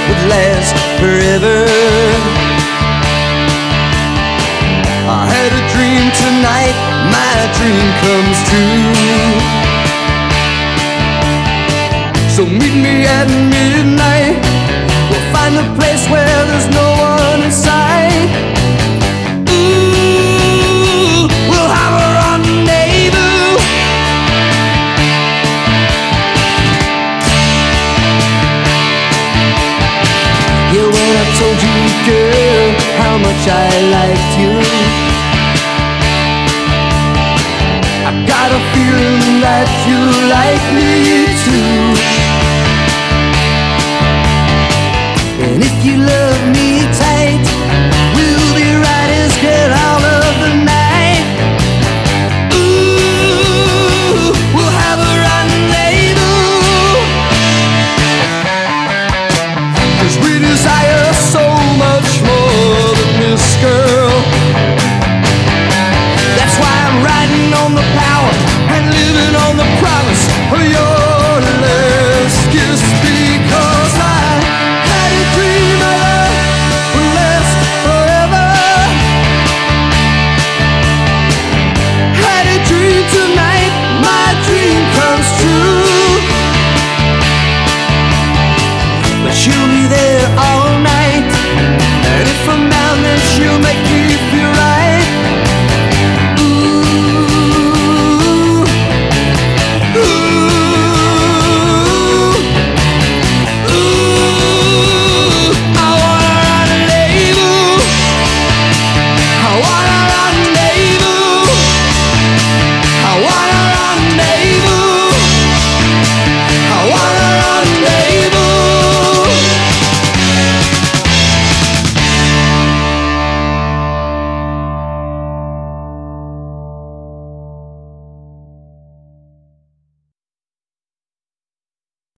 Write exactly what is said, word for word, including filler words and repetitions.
would last forever. I had a dream tonight, my dream comes true. So meet me at midnight, we'll find a place where there's no one in sight. Ooh, we'll have a rendezvous. Yeah, when I told you, girl, how much I liked you, I got a feeling that you like me too.